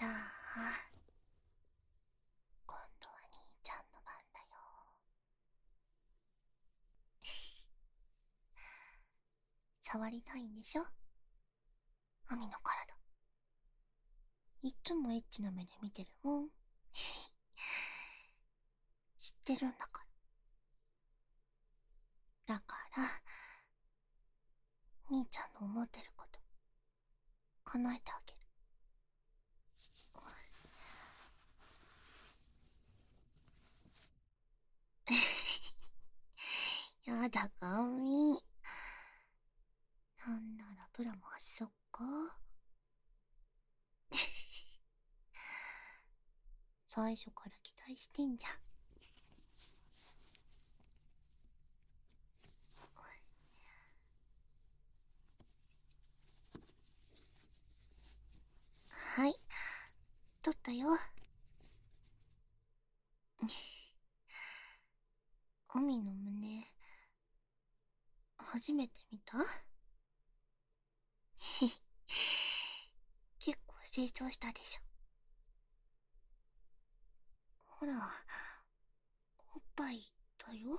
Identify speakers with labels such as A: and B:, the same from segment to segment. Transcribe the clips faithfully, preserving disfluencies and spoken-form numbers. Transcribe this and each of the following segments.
A: じゃあ、今度は兄ちゃんの番だよ。触りたいんでしょ、アミの体。いっつもエッチな目で見てるもん。知ってるんだから。だから、兄ちゃんの思ってること、叶えてあげる。やだ、ガンミ。なんならプラも発足か。最初から期待してんじゃん。はい、取ったよ。アミの胸、初めて見た？結構成長したでしょ。ほら、おっぱいだよ。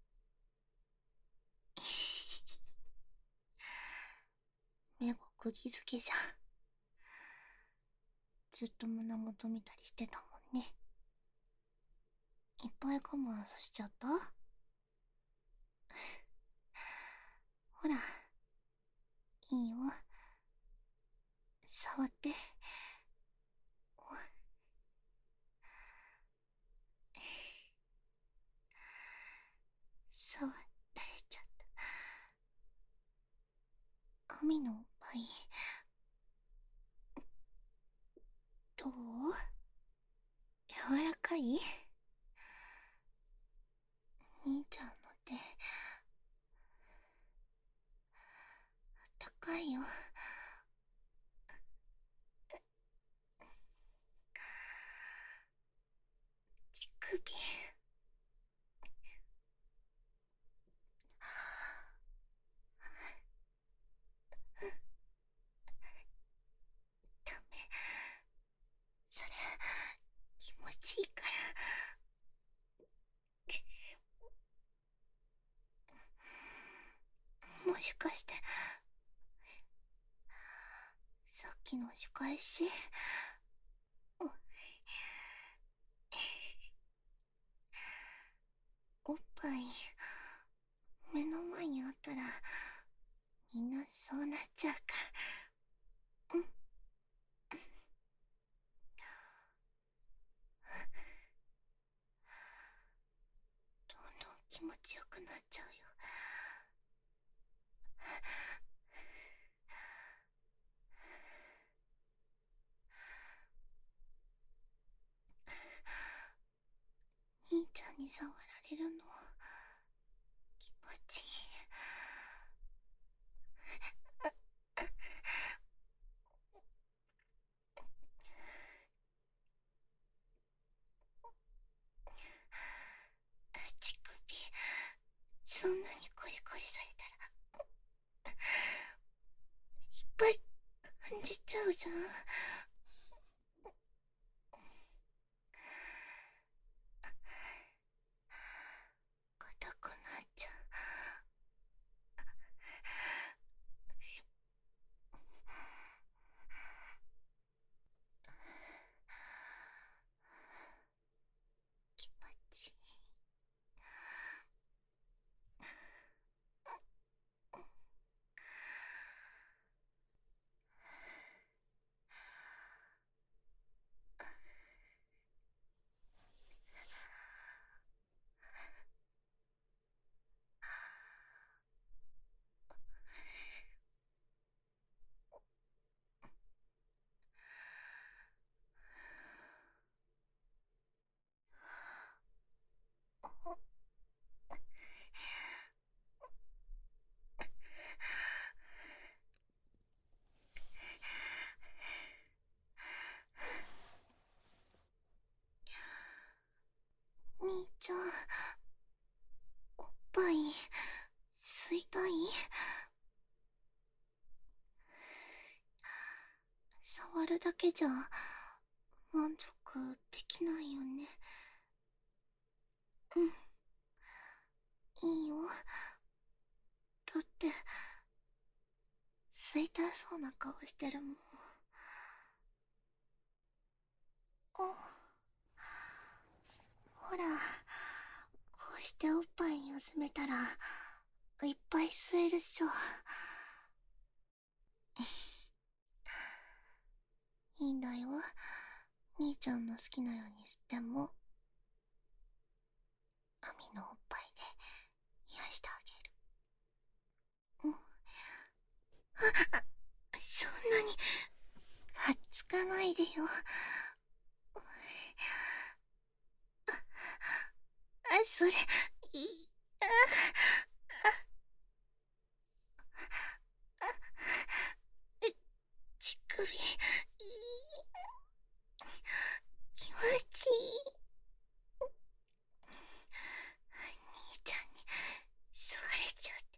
A: 目が釘付けじゃん。ずっと胸元見たりしてたもんね。いっぱい我慢させちゃった？ほら、いいよ。触って。触られちゃった。アミのおっぱい、どう？柔らかい？兄ちゃんの手、高いよ。乳首。ダメ。それ、気持ちいいから。もしかして、さっきの仕返し？おっぱい、目の前にあったら、みんなそうなっちゃうから。うん。どんどん気持ちよくなっちゃうよ。兄ちゃんに触られるの、気持ちいい。乳首、そんなにコリコリされたら、いっぱい感じちゃうじゃん。硬くなっちゃう。気持ちいい。兄ちゃん、おっぱい吸いたい？触るだけじゃ満足できないよね。うん、いいよ。だって吸いたそうな顔してるもん。あ、ほら、こうしておっぱいに薄めたらいっぱい吸えるっしょ。いいんだよ、兄ちゃんの好きなように吸っても。アミのおっぱいで癒してあげる。うん、あ、そんなにはっつかないでよ。あ、それ、い、あ、あ、あ、乳首、いい、気持ちいい。兄ちゃんに吸われちゃって。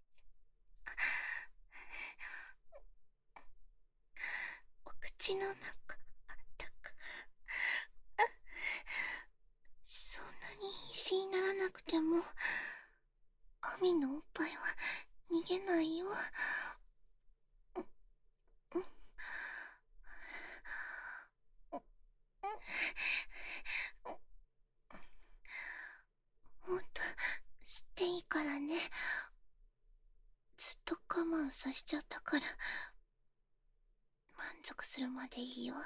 A: お口の中、あったか。あ、そんなに必死にならなくても、アミのおっぱいは逃げないよ。うん、もっと吸っていいからね。ずっと我慢させちゃったから、満足するまでいいよ。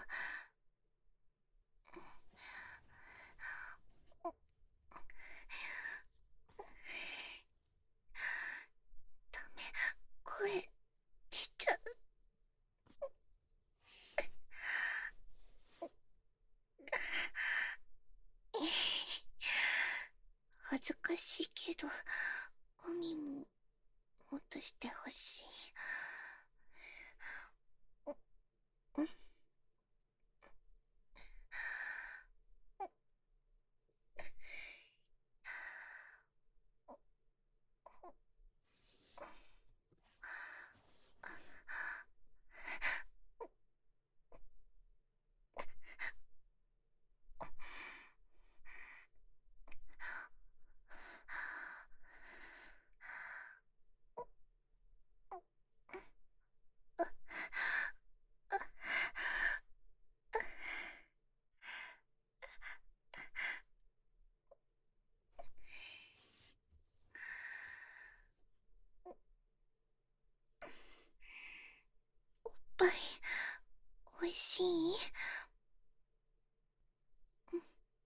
A: ダメ、声出ちゃう。恥ずかしいけど、アミももっとしてほしい。うん、おっぱいおいしい？うん、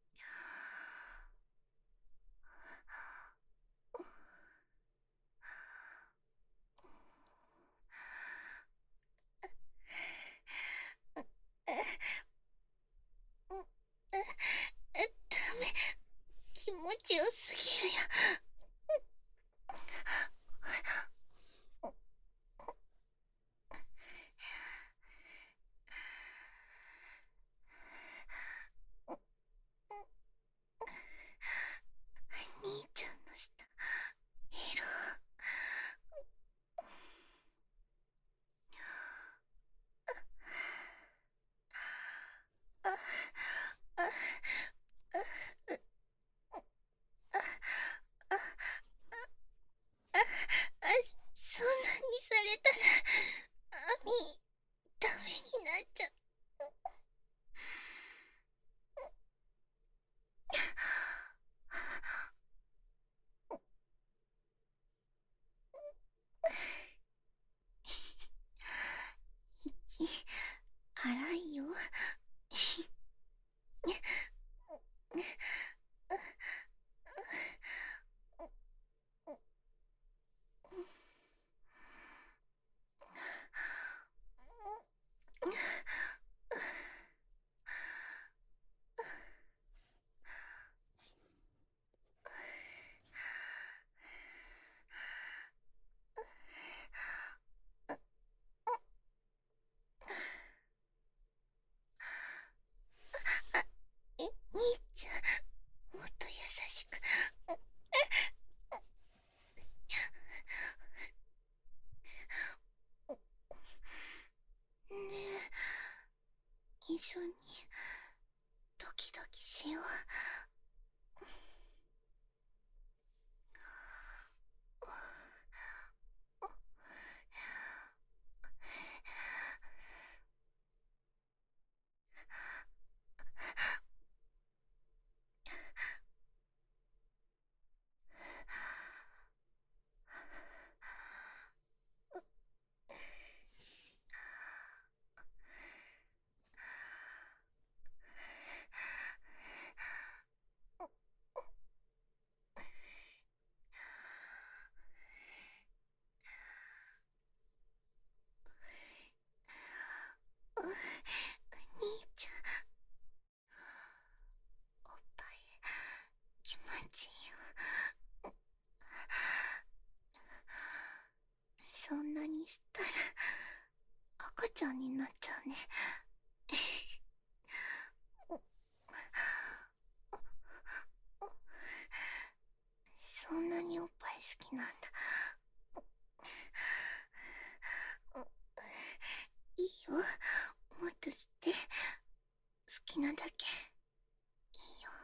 A: うん、ダメ、気持ちよすぎるよ。兄ちゃんの舌、色。あ、あ、あ、あ、あ、あ、そんなにされたら、アミ、ダメになっちゃう。息、荒いよ。あ、え、兄ちゃん、もっと優しく。ねえ、一緒にしよう。兄ちゃん、おっぱい気持ちいいよ。そんなに吸ったら赤ちゃんになっちゃうね。そんなにおっぱい好きなんだ。いいよ、もっと吸って。好きなだけいいよ。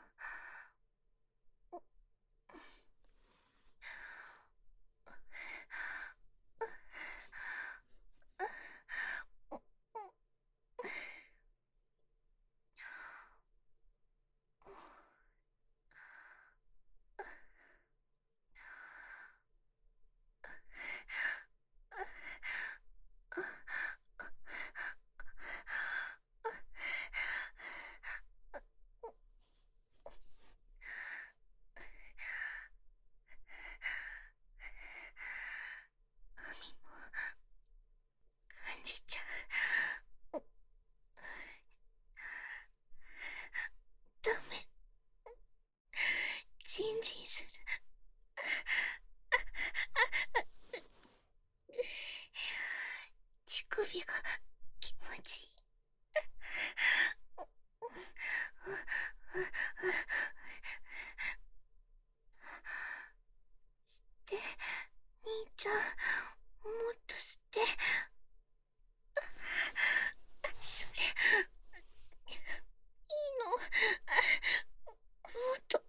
A: アミも感じちゃう。ダメ、ジンジンする。乳首が気持ちいい。吸って兄ちゃん、もっと吸って。それいいの。もっと。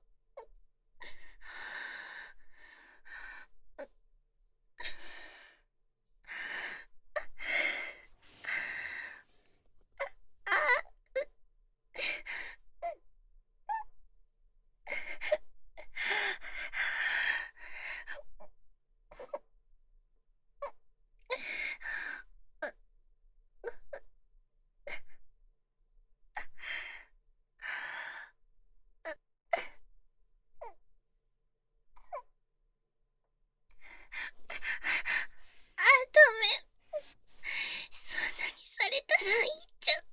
A: あ、ダメ。そんなにされたらいっちゃう。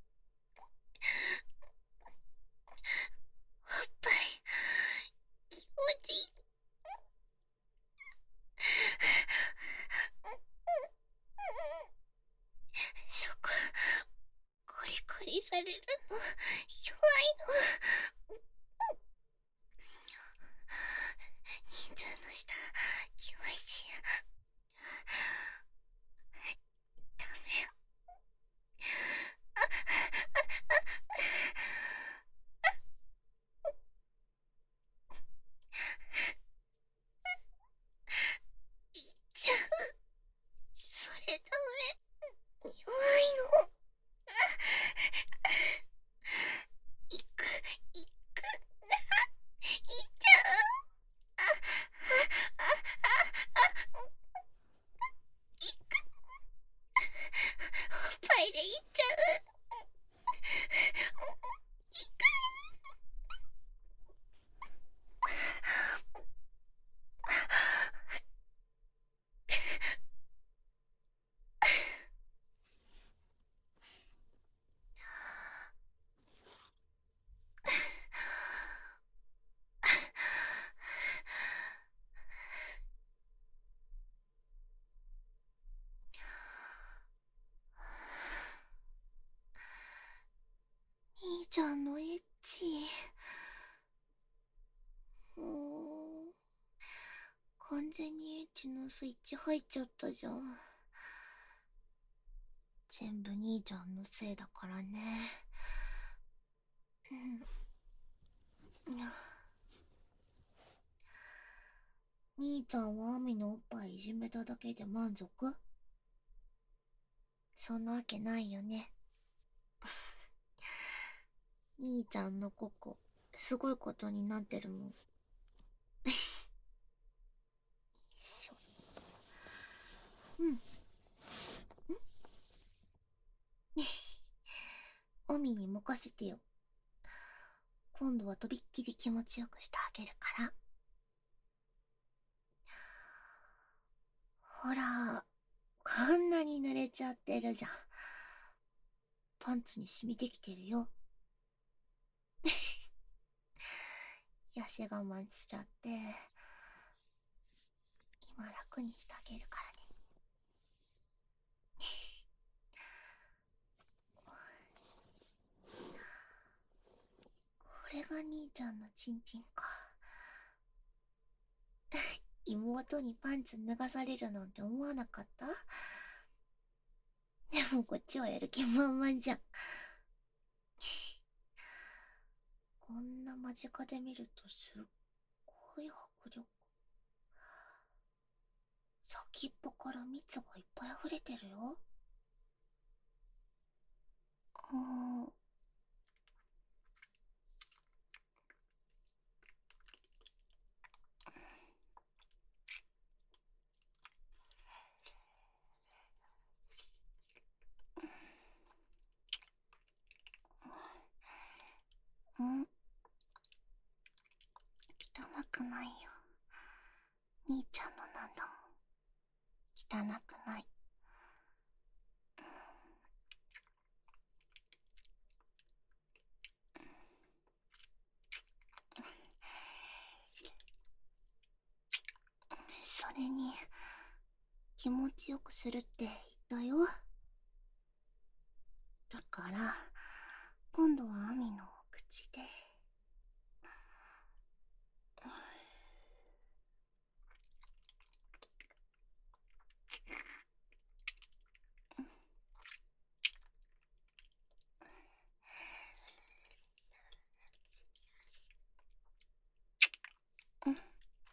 A: おっぱい気持ちいい。そこコリコリされるの弱いの。兄ちゃんの舌気持ちいい。ダメ。いっちゃう。それダメ。弱いの。いくいく。いっちゃう。ああああいく。おっぱいでいっちゃう。いく。兄ちゃんのエッチ。もう完全にエッチのスイッチ入っちゃったじゃん。全部兄ちゃんのせいだからね。うん。 兄ちゃんはアミのおっぱいいじめただけで満足？そんなわけないよね。兄ちゃんのココ、すごいことになってるもん。うん。んアミに任せてよ。今度はとびっきり気持ちよくしてあげるから。ほら、こんなに濡れちゃってるじゃん。パンツに染みてきてるよ。痩せ我慢しちゃって、今楽にしてあげるからね。これが兄ちゃんのチンチンか。妹にパンツ脱がされるなんて思わなかった？でもこっちはやる気満々じゃん。こんな間近で見るとすっごい迫力。先っぽから蜜がいっぱい溢れてるよ。うん。うん。汚くないよ。兄ちゃんのなんだもん。汚くない。それに、気持ちよくするって言ったよ。だから、今度はアミの口で。うん。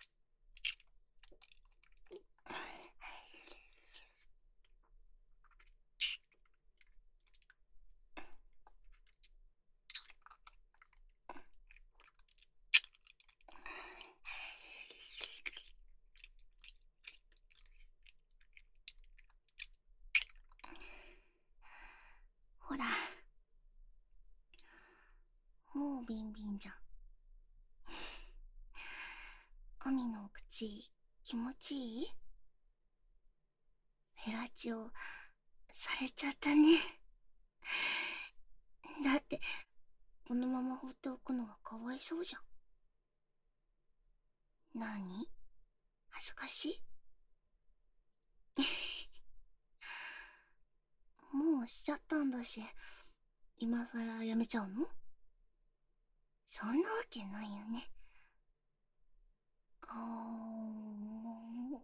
A: ほら、もうビンビンじゃん。アミのお口、気持ちいい？フェラチオ、されちゃったね。だって、このまま放っておくのはかわいそうじゃん。なに？恥ずかしい？もうしちゃったんだし、今さらやめちゃうの？そんなわけないよね。あー。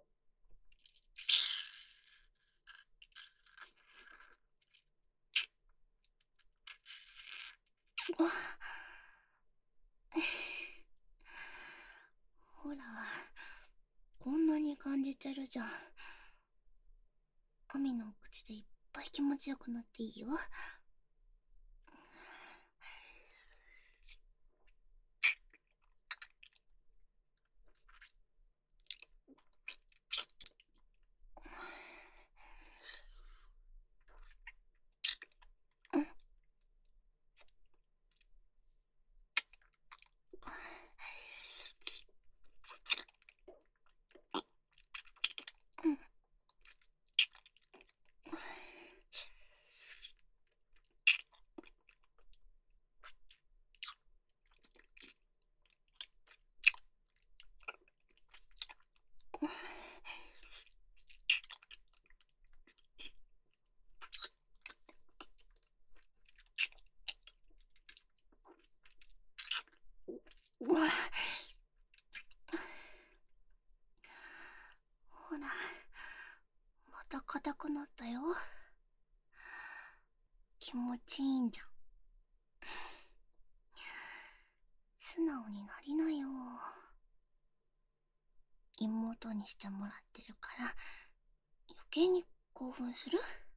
A: ほら、こんなに感じてるじゃん。アミのお口でいっぱい気持ちよくなっていいよ。ほら、また硬くなったよ。気持ちいいんじゃん。素直になりなよ。妹にしてもらってるから余計に興奮する？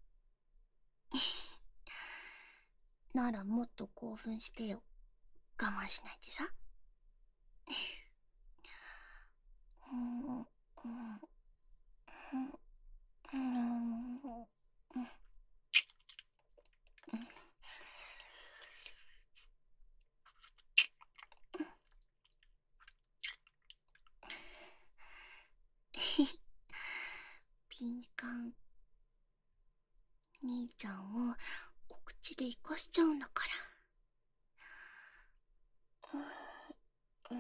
A: ならもっと興奮してよ。我慢しないでさ。うん、うん、うん、うん、敏感。兄ちゃんをお口で生かしちゃうんだから。うん、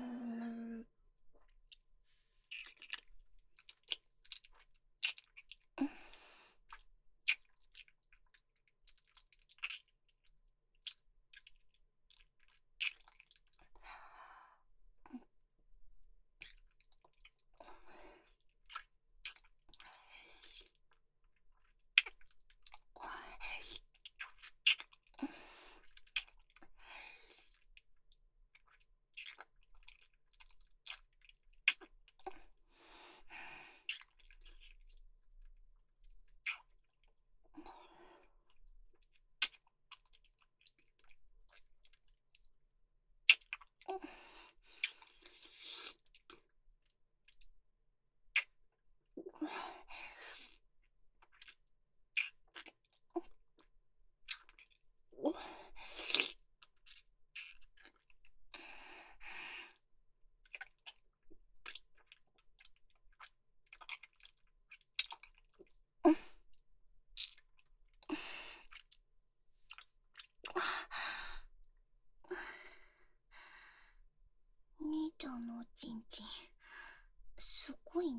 A: 兄ちゃんのおちんちんすごいね。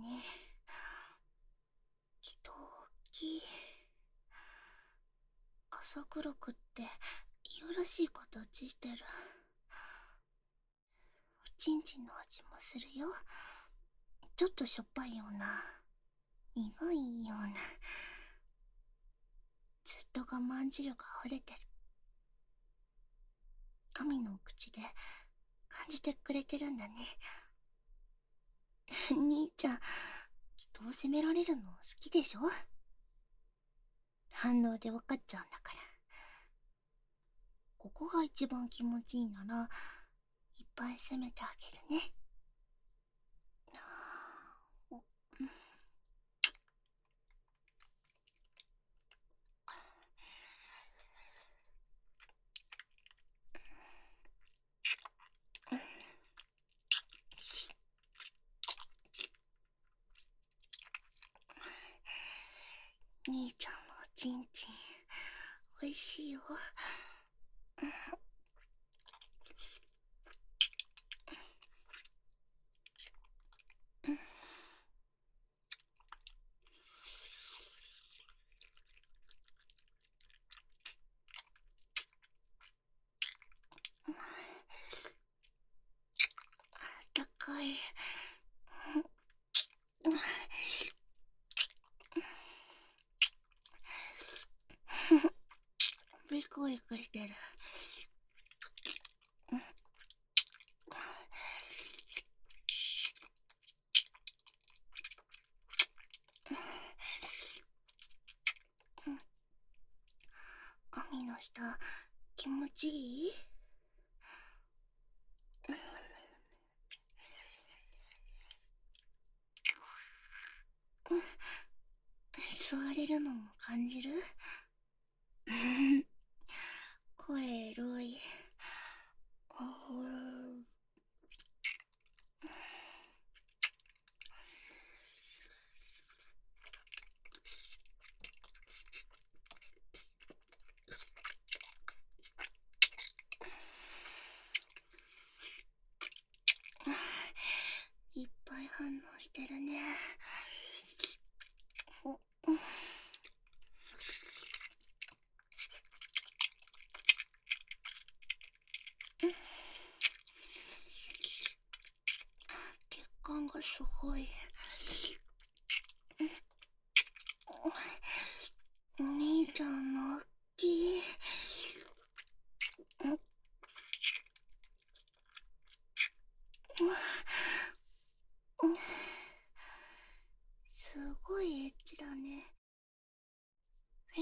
A: きっと大きい。朝黒くっていやらしい形してる。おちんちんの味もするよ。ちょっとしょっぱいような、苦いような、ずっと我慢汁が溢れてる。アミのお口で感じてくれてるんだね。兄ちゃん、人を責められるの好きでしょ？反応で分かっちゃうんだから。ここが一番気持ちいいならいっぱい責めてあげるね。兄ちゃんのおちんちんおいしいよ。高い。ビクビクしてる。網の下気持ちいい？座れるのも感じる？声エロい。いっぱい反応してるね。血管がすごい。兄ちゃんの大きい。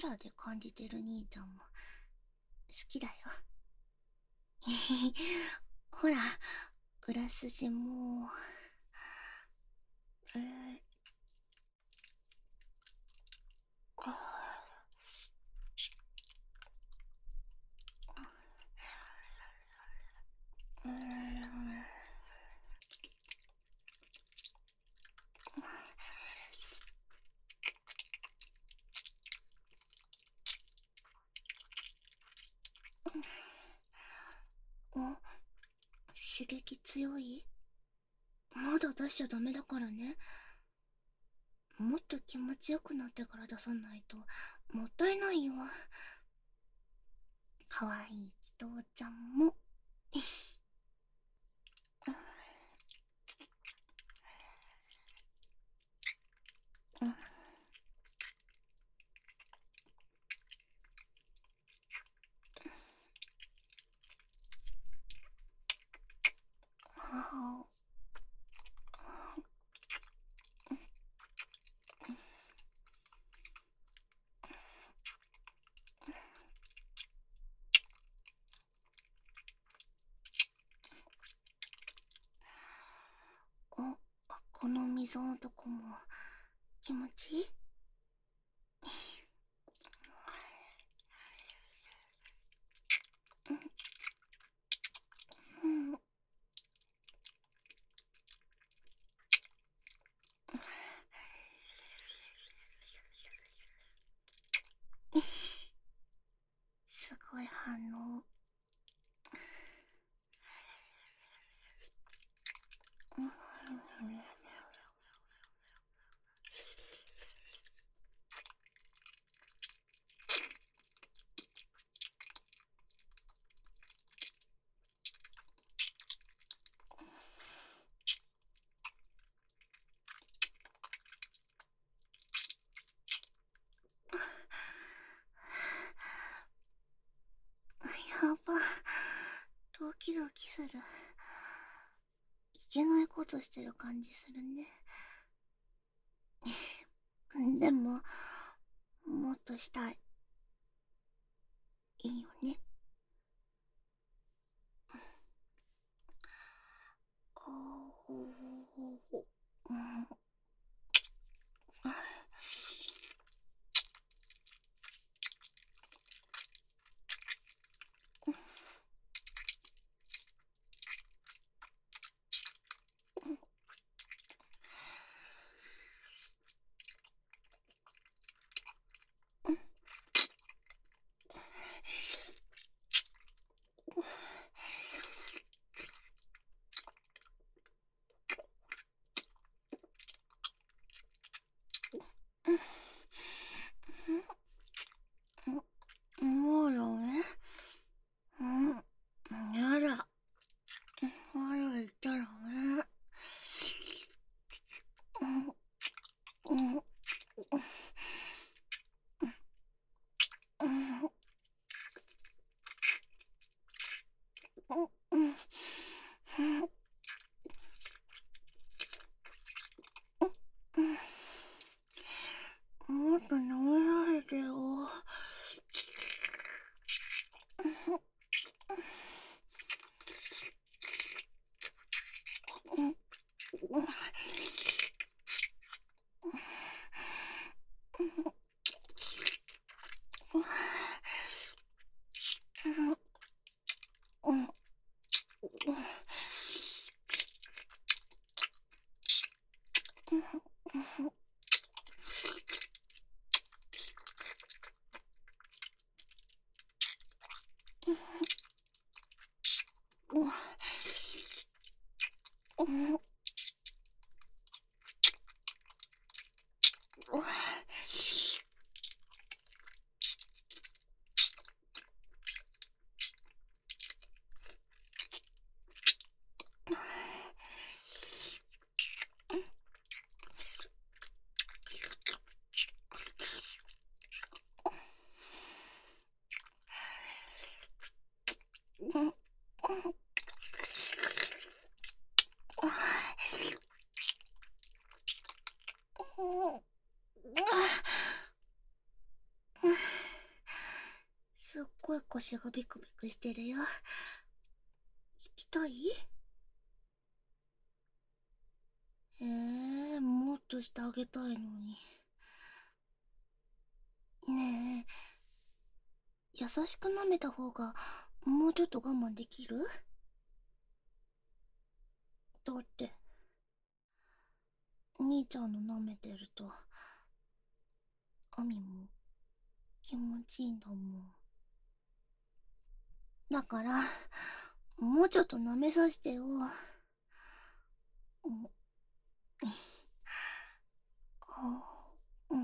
A: ラで感じてる兄ちゃんも好きだよ。ほら、裏筋も、えー、うん、お、刺激強い？まだ出しちゃダメだからね。もっと気持ちよくなってから出さないともったいないよ。かわいいちとうちゃんも。うん、ああ、この溝のとこも気持ちいい？うん、すごい反応。うん、やば、ドキドキする。いけないことしてる感じするね。でももっとしたい。いいよね。おお、うん、もうダメ？うん、やだ。まだ言ったらね。うん、うん、うん、うん、うん、もっと舐められてよ。うん、うん、 ごい腰がビクビクしてるよ。聞きたい？えー、もっとしてあげたいのに。ねえ、優しく舐めた方がもうちょっと我慢できる？だって兄ちゃんの舐めてるとアミも気持ちいいんだもん。だからもうちょっと舐めさせてよ。うん、うん、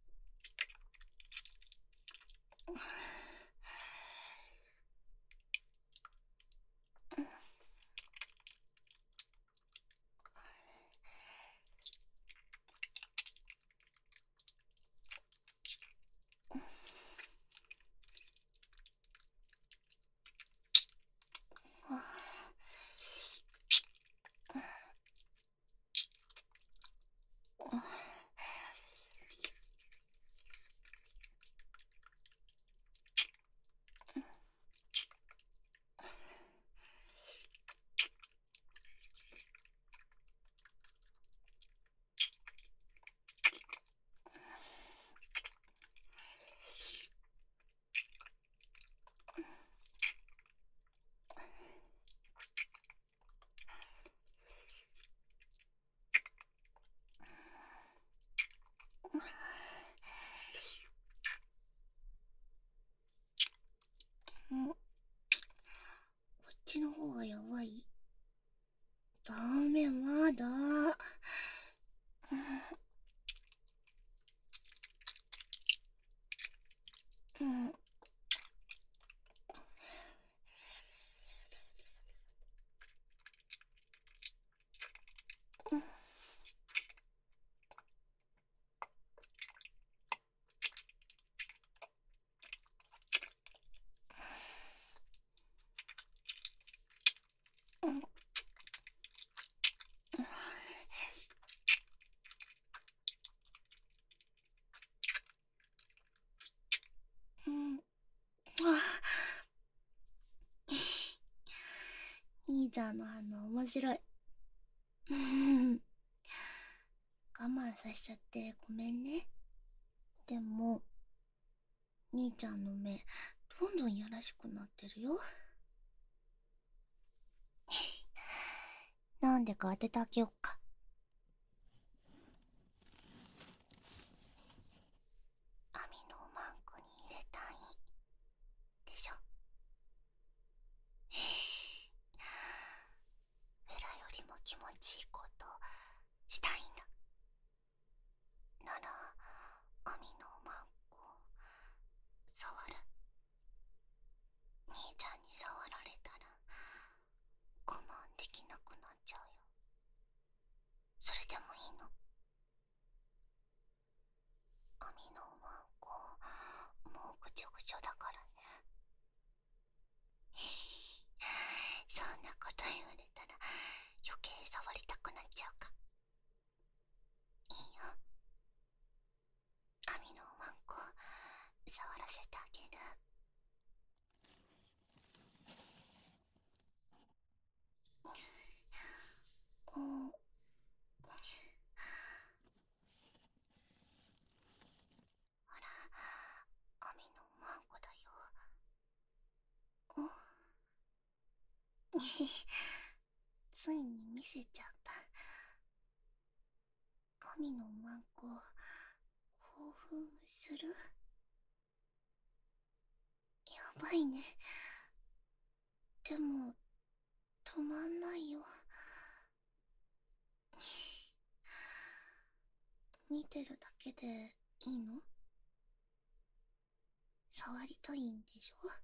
A: うん、こっちの方がやばい？ダメ、まだ。うん、うん、うん、うん。あ、兄ちゃんの反応面白い。うん、我慢させちゃってごめんね。でも兄ちゃんの目どんどんやらしくなってるよ。なんでか当ててあげよっか。網のマンコに入れたいでしょ。ベラよりも気持ちいいことしたいんだ。なら網のマンコ触る？兄ちゃんに触られたら我慢できなくなっちゃうよ。それでもいいの？網のマンコもうぐちょぐちょだからね。そんなこと言われたら余計触りたくなっちゃうか。いいよ、網のマンコ触らせてあげる。うん、ほら、網のマンコだよ。うん、ついに見せちゃった。網のマンコ興奮する？やばいね。でも止まんないよ。見てるだけでいいの？触りたいんでしょ？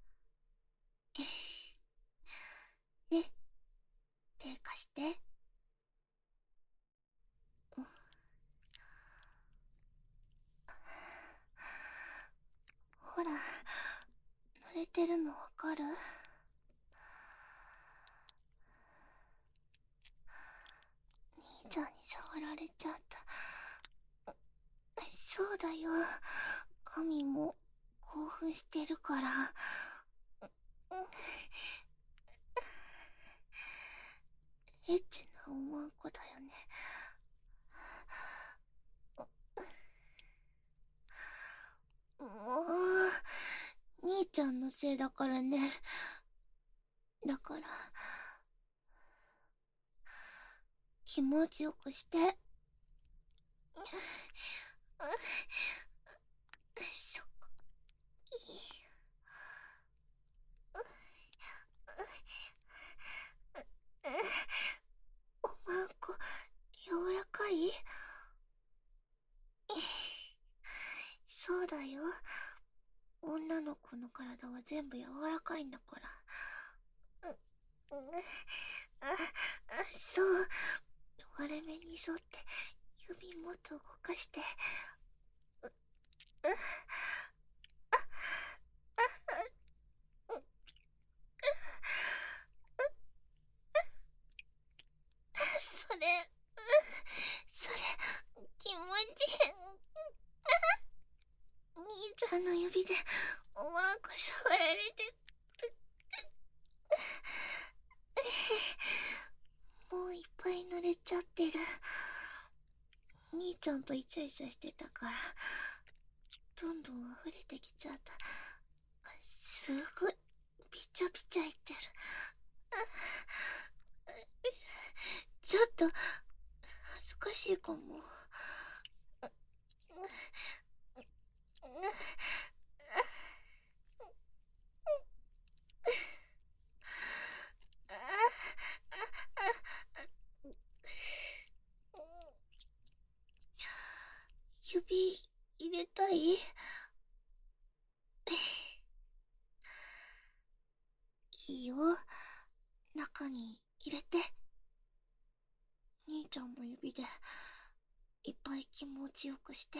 A: ね、手貸して。うん、ほら、濡れてるのわかる？兄ちゃんに触られちゃった。そうだよ、アミも興奮してるからエッチなおまんこだよね。もう兄ちゃんのせいだからね。だから気持ちよくして。そっか。いい。おまんこ柔らかい？そうだよ。女の子の体は全部柔らかいんだから。う、う、あ、あ、そう。割れ目に沿って指もっと動かして。う、う、あ、あ、あ、う、それ、それ、気持ちいい。兄ちゃんの指でおまんこ触られて、もういっぱい濡れちゃってる。兄ちゃんとイチャイチャしてたからどんどん溢れてきちゃった。すごいピチャピチャいってる。ちょっと恥ずかしいかも。指入れたい？いいよ、中に入れて。兄ちゃんの指でいっぱい気持ちよくして。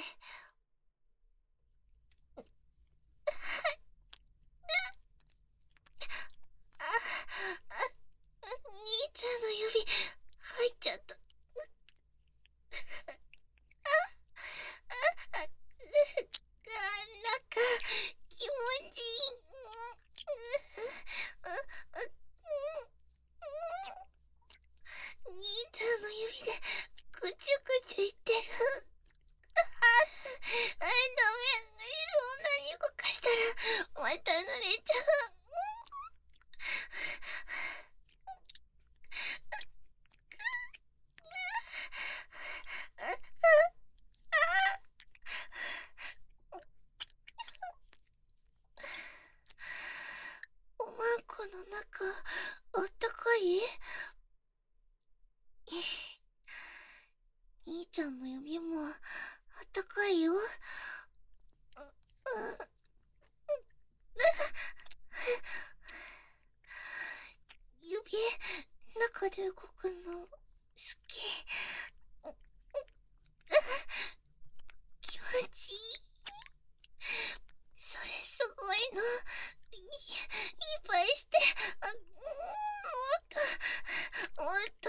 A: あ、あ、兄ちゃんの指入っちゃった。あ、あ、なんか気持ちいい。兄ちゃんの指でぐちゅぐちゅいってる。あ、あ、ダメ。そんなに動かしたらまた濡れちゃう。おまんこの中あったかい？兄ちゃんの指もあったかいよ。指中で動くの好き。気持ちいい。それすごいの。い、いっぱいして。あ、もっともっと。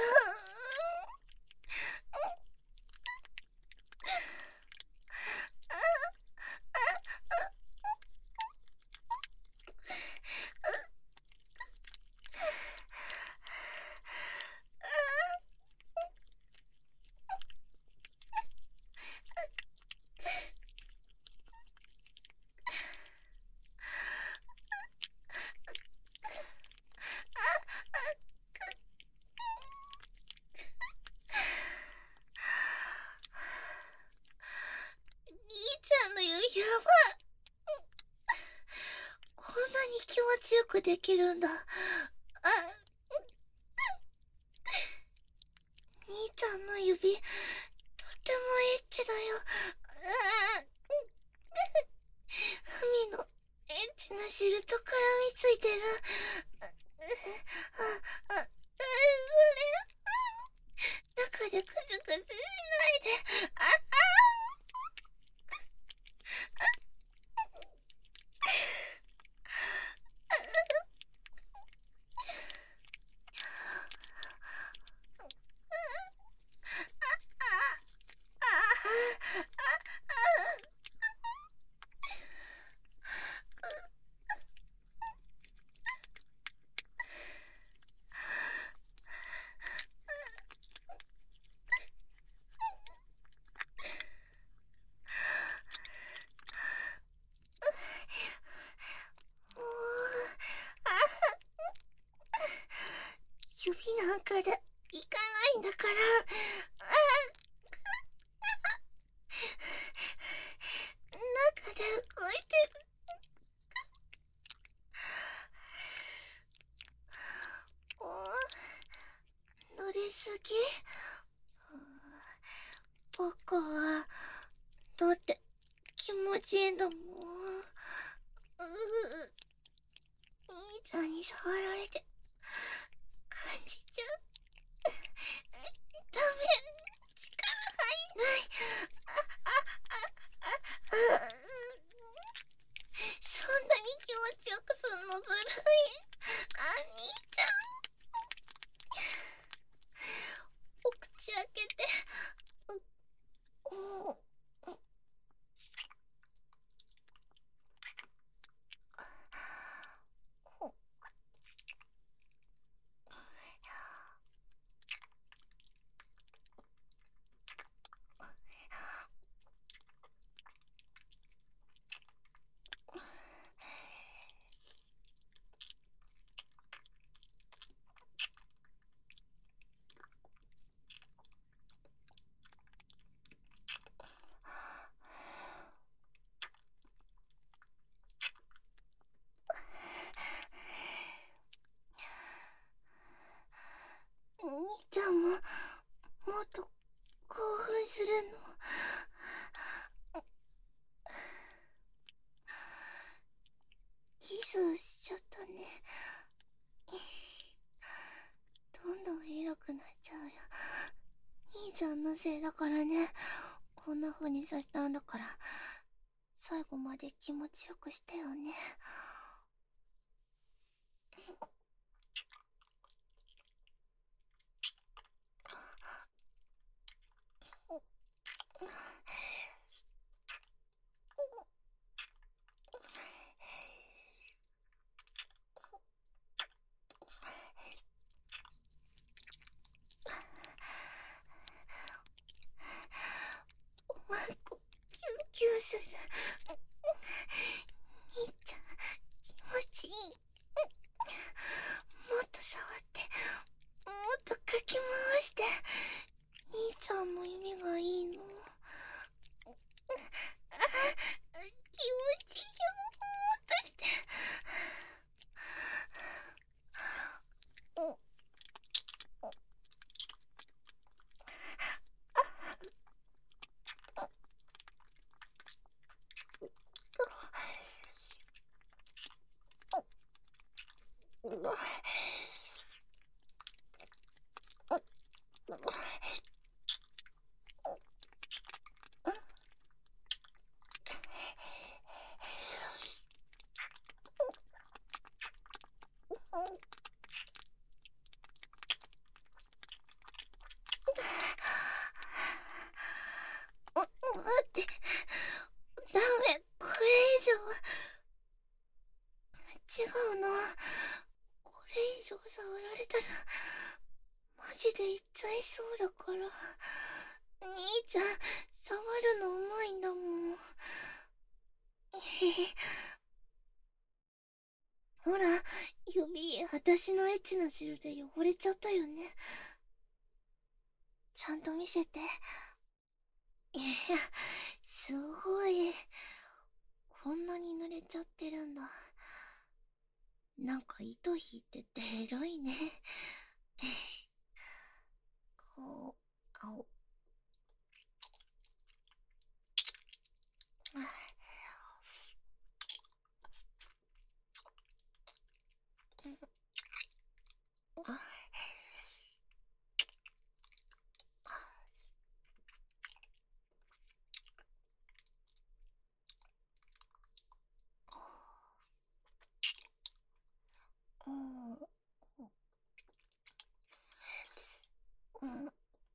A: 兄ちゃんの指やばい。こんなに気持ちよくできるんだ。あ、兄ちゃんの指とってもエッチだよ。あ、海のエッチなシルトからみついてる。あ、あ、あ、それ中でクズクズしないで。あ、 なんかで行かないんだから。中で動いてる。乗りすぎ？僕はだって気持ちいいんだもん。うう兄ちゃんに触られて感じちゃう。ダメ、力入んない。ああああ、そんなに気持ちよくすんのずるい。兄ちゃん、お口開けて。おお、兄ちゃんももっと興奮するの？キスしちゃったね。どんどんエロくなっちゃうよ。兄ちゃんのせいだからね。こんな風にさせたんだから、最後まで気持ちよくしてよね。おまんこキュンキュンする。兄ちゃん気持ちいい。もっと触って、もっとかき回して。兄ちゃんの指がいいの。あ、気持ちいいよ。もっとして。お待って、ダメ、これ以上は違うの。これ以上触られたらマジで言っちゃいそうだから。兄ちゃん触るのうまいんだもん。へへ。ほら、指、私のエッチな汁で汚れちゃったよね。ちゃんと見せて。いや、すごい。こんなに濡れちゃってるんだ。なんか糸引いてて偉いね。お、あお。あ、うん、うん、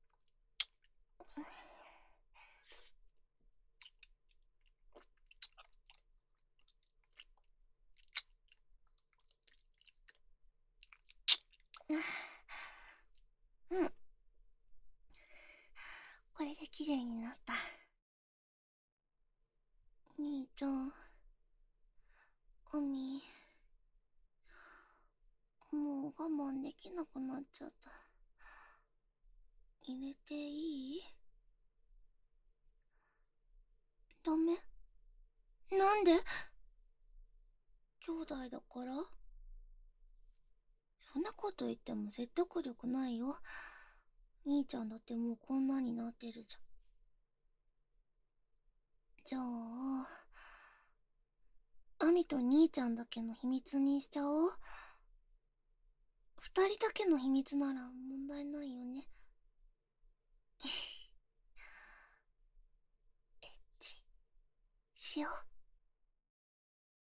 A: うん。これで綺麗になった。兄ちゃん、アミ、もう我慢できなくなっちゃった。入れていい？ダメ？なんで？兄弟だから？そんなこと言っても説得力ないよ。兄ちゃんだってもうこんなになってるじゃん。じゃあ、アミと兄ちゃんだけの秘密にしちゃおう。二人だけの秘密なら問題ないよね。エッチしよう。